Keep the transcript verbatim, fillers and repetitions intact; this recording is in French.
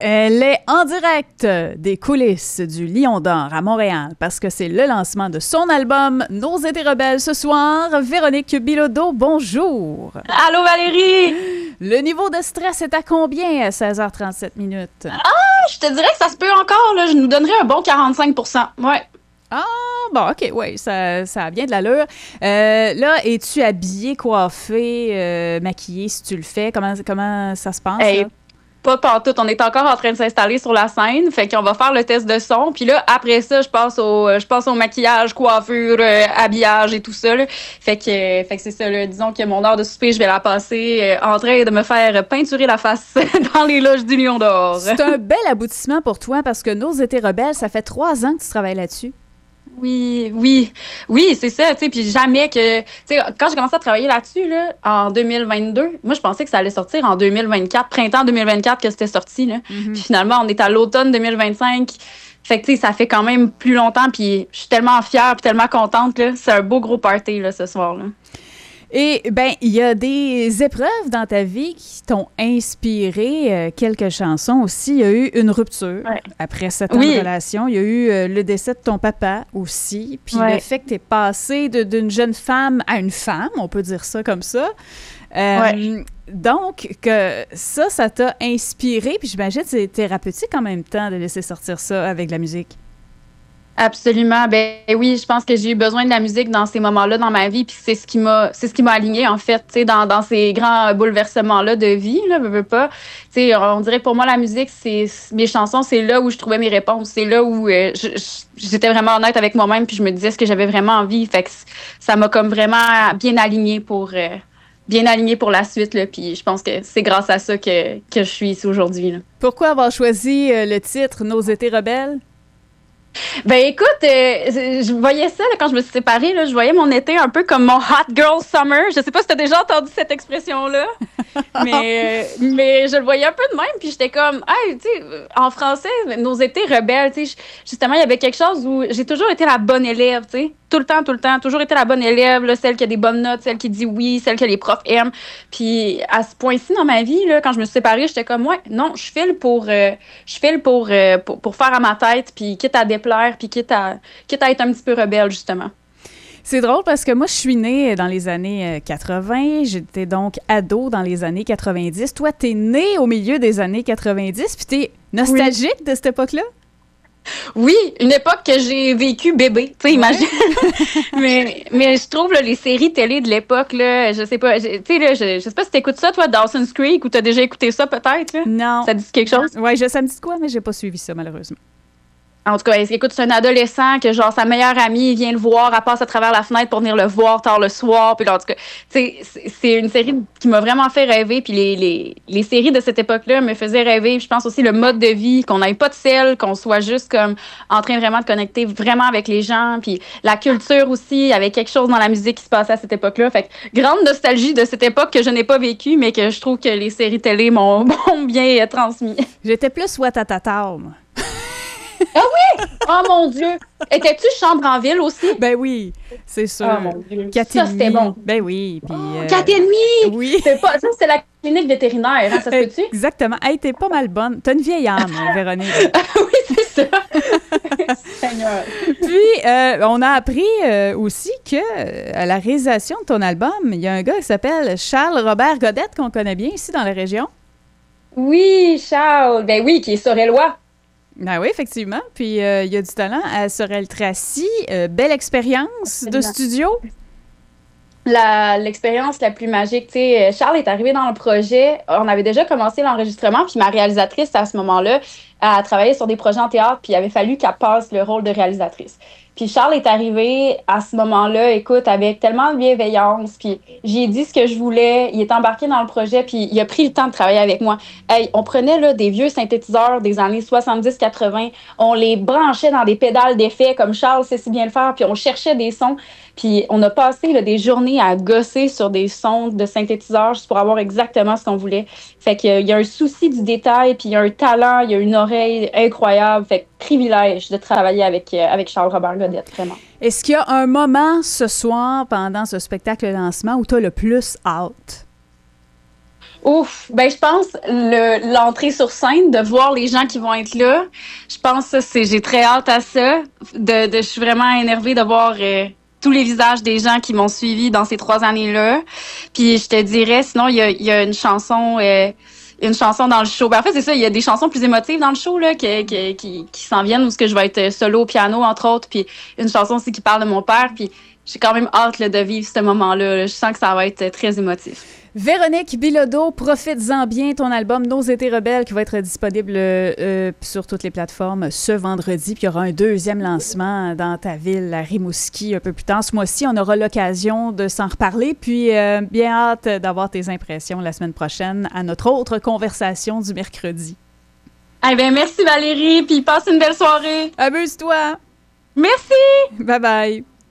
Elle est en direct des coulisses du Lion d'Or à Montréal parce que c'est le lancement de son album Nos étés rebelles ce soir. Véronique Bilodeau, bonjour. Allô Valérie. Le niveau de stress est à combien à seize heures trente-sept minutes? Ah, je te dirais que ça se peut encore, là. Je nous donnerais un bon quarante-cinq pour cent. Ouais. Ah, bon, OK, oui, ça, ça a bien de l'allure. Euh, là, es-tu habillée, coiffée, euh, maquillée si tu le fais? Comment, comment ça se passe? Hey, là? pas pantoute. On est encore en train de s'installer sur la scène. Fait qu'on va faire le test de son. Puis là, après ça, je passe au, je passe au maquillage, coiffure, euh, habillage et tout ça, là. Fait que, fait que c'est ça, là. Disons que mon heure de souper, je vais la passer euh, en train de me faire peinturer la face dans les loges du Lion d'Or. C'est un bel aboutissement pour toi parce que Nos étés rebelles, ça fait trois ans que tu travailles là-dessus. Oui, oui, oui, c'est ça, tu sais, puis jamais que, tu sais, quand j'ai commencé à travailler là-dessus, là, en deux mille vingt-deux, moi, je pensais que ça allait sortir en deux mille vingt-quatre, printemps deux mille vingt-quatre que c'était sorti, là. Mm-hmm. Puis finalement, on est à l'automne deux mille vingt-cinq, fait que, tu sais, ça fait quand même plus longtemps, puis je suis tellement fière puis tellement contente, là, c'est un beau gros party, là, ce soir, là. Et bien, il y a des épreuves dans ta vie qui t'ont inspiré euh, quelques chansons aussi. Il y a eu une rupture Ouais. après sept ans Oui. de relation. Il y a eu euh, le décès de ton papa aussi. Puis Ouais. le fait que tu es passé de- d'une jeune femme à une femme, on peut dire ça comme ça. Euh, Ouais. Donc, que ça, ça t'a inspiré. Puis j'imagine que c'est thérapeutique en même temps de laisser sortir ça avec la musique. Absolument. Ben oui, je pense que j'ai eu besoin de la musique dans ces moments-là dans ma vie, puis c'est ce qui m'a, c'est ce qui m'a alignée en fait, tu sais, dans, dans ces grands bouleversements-là de vie, là, veux, veux pas. Tu sais, on dirait que pour moi la musique, c'est mes chansons, c'est là où je trouvais mes réponses, c'est là où euh, je- je- j'étais vraiment honnête avec moi-même, puis je me disais ce que j'avais vraiment envie. Fait que ça m'a comme vraiment bien alignée pour euh, bien alignée pour la suite là, puis je pense que c'est grâce à ça que que je suis ici aujourd'hui là. Pourquoi avoir choisi euh, le titre Nos étés rebelles? Ben écoute, euh, je voyais ça là, quand je me suis séparée, là, je voyais mon été un peu comme mon hot girl summer. Je sais pas si tu as déjà entendu cette expression-là, mais, euh, mais je le voyais un peu de même. Puis j'étais comme, hey, tu sais, en français, nos étés rebelles, tu sais, justement, il y avait quelque chose où j'ai toujours été la bonne élève, tu sais, tout le temps, tout le temps, toujours été la bonne élève, là, celle qui a des bonnes notes, celle qui dit oui, celle que les profs aiment. Puis à ce point-ci dans ma vie, là, quand je me suis séparée, j'étais comme, ouais, non, je file pour, euh, je file pour, euh, pour, pour faire à ma tête, puis quitte à déplaire, puis quitte à, quitte à être un petit peu rebelle, justement. C'est drôle parce que moi, je suis née dans les années euh, quatre-vingts. J'étais donc ado dans les années quatre-vingt-dix. Toi, t'es née au milieu des années quatre-vingt-dix, puis t'es nostalgique oui. de cette époque-là? Oui, une époque que j'ai vécue bébé, tu sais, imagine. mais, mais je trouve, là, les séries télé de l'époque, là, je sais pas, tu sais, là, je, je sais pas si t'écoutes ça, toi, Dawson's Creek, ou t'as déjà écouté ça, peut-être, là? Non. Ça dit quelque chose? Oui, ça me dit quoi, mais j'ai pas suivi ça, malheureusement. En tout cas, écoute, c'est un adolescent que, genre, sa meilleure amie vient le voir, elle passe à travers la fenêtre pour venir le voir tard le soir. Puis, là, en tout cas, tu sais, c'est une série qui m'a vraiment fait rêver. Puis, les, les, les séries de cette époque-là me faisaient rêver. Puis, je pense aussi le mode de vie, qu'on n'ait pas de sel, qu'on soit juste comme en train vraiment de connecter vraiment avec les gens. Puis, la culture aussi, il y avait quelque chose dans la musique qui se passait à cette époque-là. Fait que, grande nostalgie de cette époque que je n'ai pas vécue, mais que je trouve que les séries télé m'ont bien transmis. J'étais plus Ouattatata, moi. Ah oui! Oh mon Dieu! Étais-tu chambre en ville aussi? Ben oui, c'est sûr. Oh mon Dieu. Quatre ça, c'était bon. Ben oui. Puis, oh, euh... Quatre et demi! Oui. C'est pas, ça, c'est la clinique vétérinaire, hein, ça se peut-tu? Exactement. Hey, t'es pas mal bonne. T'as une vieille âme, Véronique. Oui, c'est ça. Seigneur. Puis, euh, on a appris euh, aussi que euh, à la réalisation de ton album, il y a un gars qui s'appelle Charles-Robert Godette, qu'on connaît bien ici dans la région. Oui, Charles. Ben oui, qui est Sorel-Lois. Ah oui, effectivement. Puis, euh, il y a du talent à Sorel-Tracy. Euh, belle expérience Absolument. de studio. La, l'expérience la plus magique, tu sais, Charles est arrivé dans le projet, on avait déjà commencé l'enregistrement, puis ma réalisatrice, à ce moment-là, a travaillé sur des projets en théâtre, puis il avait fallu qu'elle passe le rôle de réalisatrice. Puis Charles est arrivé à ce moment-là, écoute, avec tellement de bienveillance, puis j'ai dit ce que je voulais, il est embarqué dans le projet, puis il a pris le temps de travailler avec moi. Hey, on prenait là, des vieux synthétiseurs des années soixante-dix quatre-vingts, on les branchait dans des pédales d'effet, comme Charles sait si bien le faire, puis on cherchait des sons, puis on a passé là, des journées à gosser sur des sons de synthétiseurs juste pour avoir exactement ce qu'on voulait. Fait qu'il y a un souci du détail, puis il y a un talent, il y a une oreille incroyable, fait que privilège de travailler avec, euh, avec Charles-Robert Godette, vraiment. Est-ce qu'il y a un moment ce soir, pendant ce spectacle de lancement, où tu as le plus hâte? Ouf, ben je pense le l'entrée sur scène, de voir les gens qui vont être là. Je pense que c'est j'ai très hâte à ça. De, de je suis vraiment énervée de voir euh, tous les visages des gens qui m'ont suivi dans ces trois années-là. Puis je te dirais, sinon il y a, il y a une chanson, euh, une chanson dans le show. Ben en fait c'est ça, il y a des chansons plus émotives dans le show là, que, que, qui qui s'en viennent où ce que je vais être solo au piano entre autres. Puis une chanson aussi qui parle de mon père. Puis j'ai quand même hâte là, de vivre ce moment-là. Là. Je sens que ça va être très émotif. Véronique Bilodeau, profites-en bien, ton album Nos étés rebelles qui va être disponible euh, sur toutes les plateformes ce vendredi. Puis il y aura un deuxième lancement dans ta ville, à Rimouski, un peu plus tard. Ce mois-ci, on aura l'occasion de s'en reparler. Puis euh, bien hâte d'avoir tes impressions la semaine prochaine à notre autre conversation du mercredi. Eh bien, merci Valérie, puis passe une belle soirée. Amuse-toi. Merci. Bye bye.